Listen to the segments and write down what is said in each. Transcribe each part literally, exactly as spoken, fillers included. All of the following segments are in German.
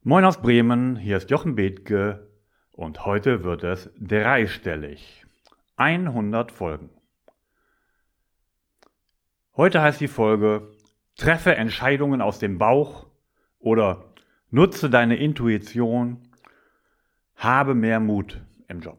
Moin aus Bremen, hier ist Jochen Bethke und heute wird es dreistellig. hundert Folgen. Heute heißt die Folge Treffe Entscheidungen aus dem Bauch oder nutze deine Intuition, habe mehr Mut im Job.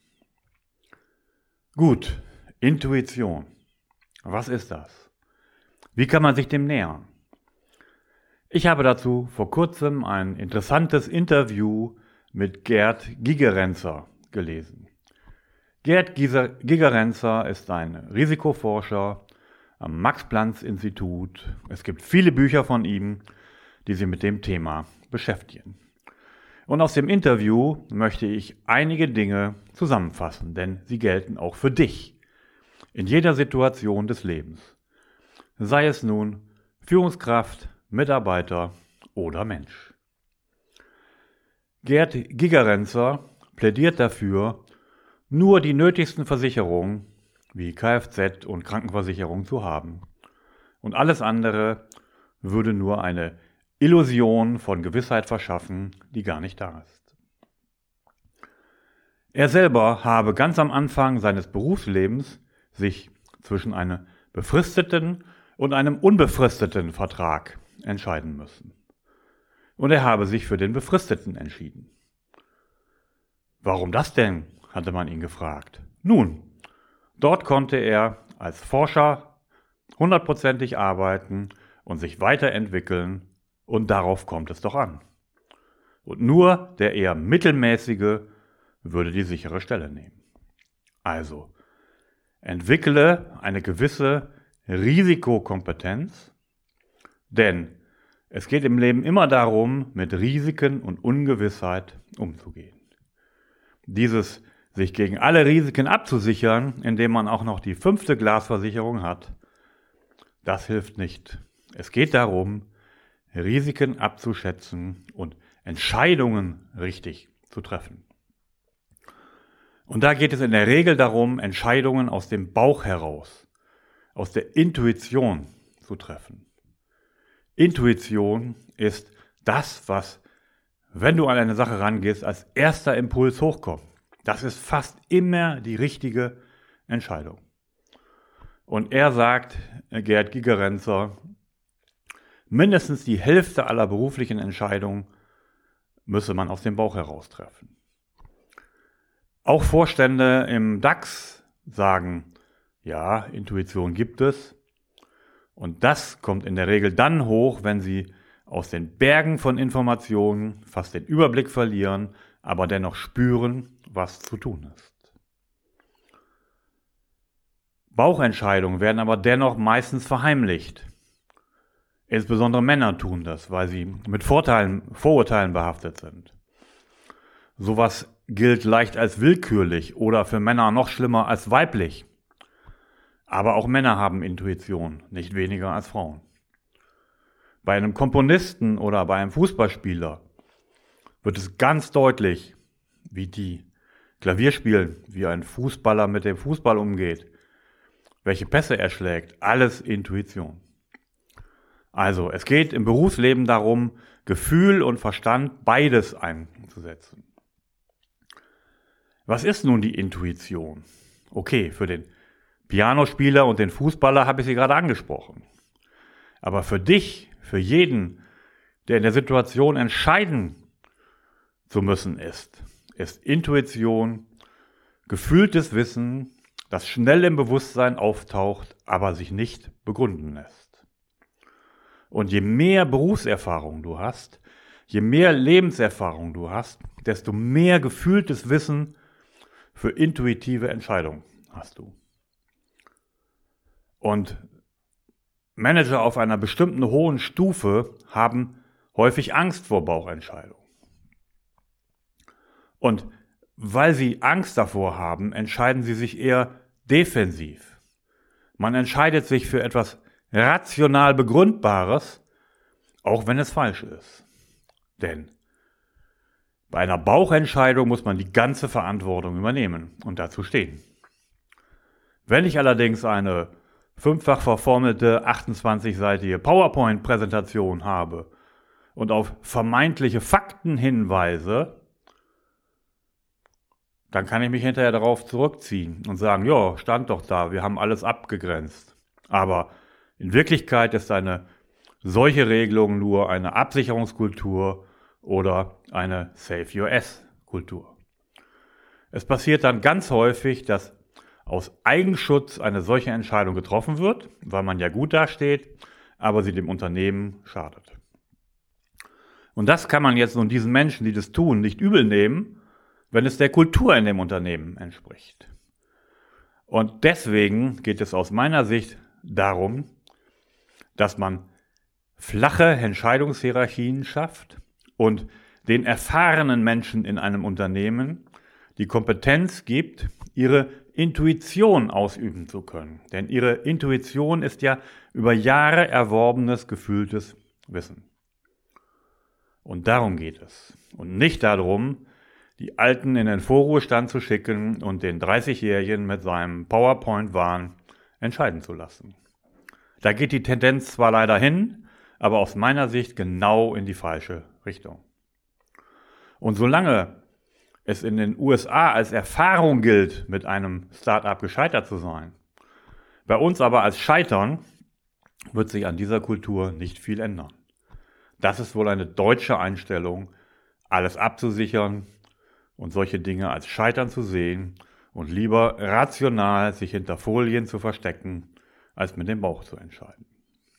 Gut, Intuition. Was ist das? Wie kann man sich dem nähern? Ich habe dazu vor kurzem ein interessantes Interview mit Gerd Gigerenzer gelesen. Gerd Gigerenzer ist ein Risikoforscher am Max-Planck-Institut. Es gibt viele Bücher von ihm, die sich mit dem Thema beschäftigen. Und aus dem Interview möchte ich einige Dinge zusammenfassen, denn sie gelten auch für dich in jeder Situation des Lebens. Sei es nun Führungskraft, Mitarbeiter oder Mensch. Gerd Gigerenzer plädiert dafür, nur die nötigsten Versicherungen wie Kfz und Krankenversicherung zu haben. Und alles andere würde nur eine Illusion von Gewissheit verschaffen, die gar nicht da ist. Er selber habe ganz am Anfang seines Berufslebens sich zwischen einem befristeten und einem unbefristeten Vertrag entscheiden müssen. Und er habe sich für den befristeten entschieden. Warum das denn, hatte man ihn gefragt. Nun, dort konnte er als Forscher hundertprozentig arbeiten und sich weiterentwickeln und darauf kommt es doch an. Und nur der eher mittelmäßige würde die sichere Stelle nehmen. Also, entwickle eine gewisse Risikokompetenz, denn es geht im Leben immer darum, mit Risiken und Ungewissheit umzugehen. Dieses sich gegen alle Risiken abzusichern, indem man auch noch die fünfte Glasversicherung hat, das hilft nicht. Es geht darum, Risiken abzuschätzen und Entscheidungen richtig zu treffen. Und da geht es in der Regel darum, Entscheidungen aus dem Bauch heraus, aus der Intuition zu treffen. Intuition ist das, was, wenn du an eine Sache rangehst, als erster Impuls hochkommt. Das ist fast immer die richtige Entscheidung. Und er sagt, Gerd Gigerenzer, mindestens die Hälfte aller beruflichen Entscheidungen müsse man aus dem Bauch heraus treffen. Auch Vorstände im DAX sagen, ja, Intuition gibt es. Und das kommt in der Regel dann hoch, wenn sie aus den Bergen von Informationen fast den Überblick verlieren, aber dennoch spüren, was zu tun ist. Bauchentscheidungen werden aber dennoch meistens verheimlicht. Insbesondere Männer tun das, weil sie mit Vorteilen, Vorurteilen behaftet sind. Sowas gilt leicht als willkürlich oder für Männer noch schlimmer als weiblich. Aber auch Männer haben Intuition, nicht weniger als Frauen. Bei einem Komponisten oder bei einem Fußballspieler wird es ganz deutlich, wie die Klavier spielen, wie ein Fußballer mit dem Fußball umgeht, welche Pässe er schlägt, alles Intuition. Also, es geht im Berufsleben darum, Gefühl und Verstand beides einzusetzen. Was ist nun die Intuition? Okay, für den Pianospieler und den Fußballer habe ich sie gerade angesprochen. Aber für dich, für jeden, der in der Situation entscheiden zu müssen ist, ist Intuition gefühltes Wissen, das schnell im Bewusstsein auftaucht, aber sich nicht begründen lässt. Und je mehr Berufserfahrung du hast, je mehr Lebenserfahrung du hast, desto mehr gefühltes Wissen für intuitive Entscheidungen hast du. Und Manager auf einer bestimmten hohen Stufe haben häufig Angst vor Bauchentscheidungen. Und weil sie Angst davor haben, entscheiden sie sich eher defensiv. Man entscheidet sich für etwas rational Begründbares, auch wenn es falsch ist. Denn bei einer Bauchentscheidung muss man die ganze Verantwortung übernehmen und dazu stehen. Wenn ich allerdings eine fünffach verformelte achtundzwanzigseitige PowerPoint-Präsentation habe und auf vermeintliche Fakten hinweise, dann kann ich mich hinterher darauf zurückziehen und sagen, ja, stand doch da, wir haben alles abgegrenzt. Aber in Wirklichkeit ist eine solche Regelung nur eine Absicherungskultur oder eine Save-Your-Ass-Kultur. Es passiert dann ganz häufig, dass aus Eigenschutz eine solche Entscheidung getroffen wird, weil man ja gut dasteht, aber sie dem Unternehmen schadet. Und das kann man jetzt nun diesen Menschen, die das tun, nicht übel nehmen, wenn es der Kultur in dem Unternehmen entspricht. Und deswegen geht es aus meiner Sicht darum, dass man flache Entscheidungshierarchien schafft und den erfahrenen Menschen in einem Unternehmen die Kompetenz gibt, ihre Intuition ausüben zu können. Denn ihre Intuition ist ja über Jahre erworbenes, gefühltes Wissen. Und darum geht es. Und nicht darum, die Alten in den Vorruhestand zu schicken und den dreißigjährigen mit seinem PowerPoint-Wahn entscheiden zu lassen. Da geht die Tendenz zwar leider hin, aber aus meiner Sicht genau in die falsche Richtung. Und solange es in den U S A als Erfahrung gilt, mit einem Start-up gescheitert zu sein, bei uns aber als Scheitern, wird sich an dieser Kultur nicht viel ändern. Das ist wohl eine deutsche Einstellung, alles abzusichern und solche Dinge als Scheitern zu sehen und lieber rational sich hinter Folien zu verstecken, als mit dem Bauch zu entscheiden.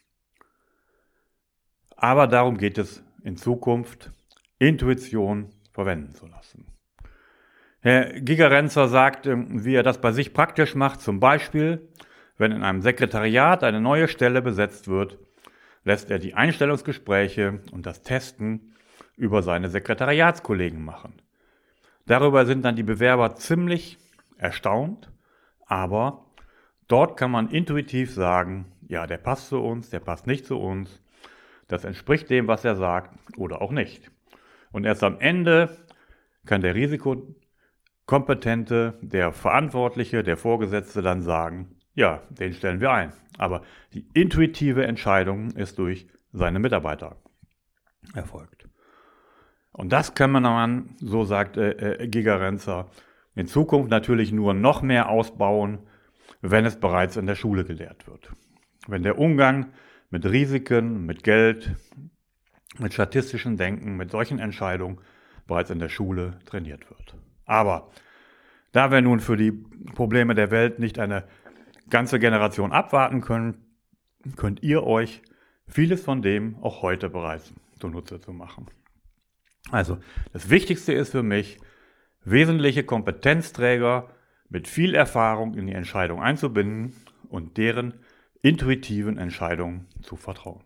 Aber darum geht es in Zukunft, Intuition verwenden zu lassen. Herr Gigerenzer sagt, wie er das bei sich praktisch macht, zum Beispiel, wenn in einem Sekretariat eine neue Stelle besetzt wird, lässt er die Einstellungsgespräche und das Testen über seine Sekretariatskollegen machen. Darüber sind dann die Bewerber ziemlich erstaunt, aber dort kann man intuitiv sagen, ja, der passt zu uns, der passt nicht zu uns, das entspricht dem, was er sagt oder auch nicht. Und erst am Ende kann der Risikokompetente, der Verantwortliche, der Vorgesetzte dann sagen, ja, den stellen wir ein. Aber die intuitive Entscheidung ist durch seine Mitarbeiter erfolgt. Und das kann man dann, so sagt äh, äh, Gigerenzer, in Zukunft natürlich nur noch mehr ausbauen, wenn es bereits in der Schule gelehrt wird. Wenn der Umgang mit Risiken, mit Geld, mit statistischem Denken, mit solchen Entscheidungen bereits in der Schule trainiert wird. Aber da wir nun für die Probleme der Welt nicht eine ganze Generation abwarten können, könnt ihr euch vieles von dem auch heute bereits zunutze zu machen. Also das Wichtigste ist für mich, wesentliche Kompetenzträger mit viel Erfahrung in die Entscheidung einzubinden und deren intuitiven Entscheidungen zu vertrauen.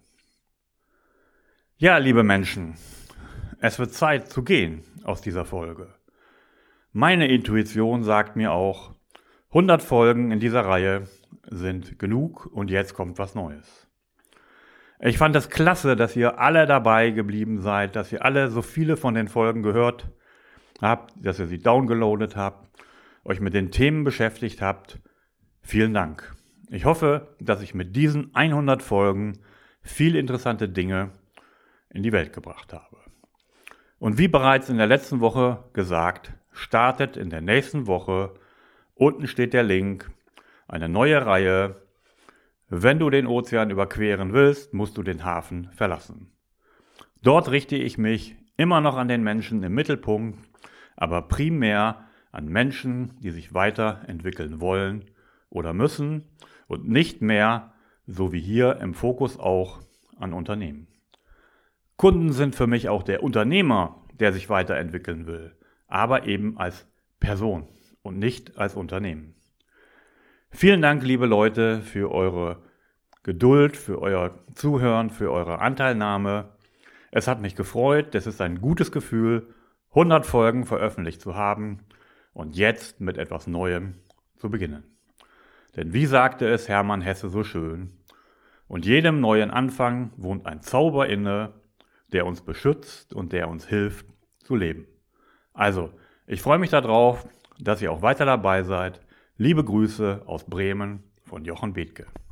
Ja, liebe Menschen, es wird Zeit zu gehen aus dieser Folge. Meine Intuition sagt mir auch, hundert Folgen in dieser Reihe sind genug und jetzt kommt was Neues. Ich fand es klasse, dass ihr alle dabei geblieben seid, dass ihr alle so viele von den Folgen gehört habt, dass ihr sie downgeloadet habt, euch mit den Themen beschäftigt habt. Vielen Dank. Ich hoffe, dass ich mit diesen hundert Folgen viel interessante Dinge in die Welt gebracht habe. Und wie bereits in der letzten Woche gesagt, startet in der nächsten Woche, unten steht der Link, eine neue Reihe. Wenn du den Ozean überqueren willst, musst du den Hafen verlassen. Dort richte ich mich immer noch an den Menschen im Mittelpunkt, aber primär an Menschen, die sich weiterentwickeln wollen oder müssen und nicht mehr, so wie hier im Fokus auch, an Unternehmen. Kunden sind für mich auch der Unternehmer, der sich weiterentwickeln will, aber eben als Person und nicht als Unternehmen. Vielen Dank, liebe Leute, für eure Geduld, für euer Zuhören, für eure Anteilnahme. Es hat mich gefreut, es ist ein gutes Gefühl, hundert Folgen veröffentlicht zu haben und jetzt mit etwas Neuem zu beginnen. Denn wie sagte es Hermann Hesse so schön, und jedem neuen Anfang wohnt ein Zauber inne, der uns beschützt und der uns hilft zu leben. Also, ich freue mich darauf, dass ihr auch weiter dabei seid. Liebe Grüße aus Bremen von Jochen Bethke.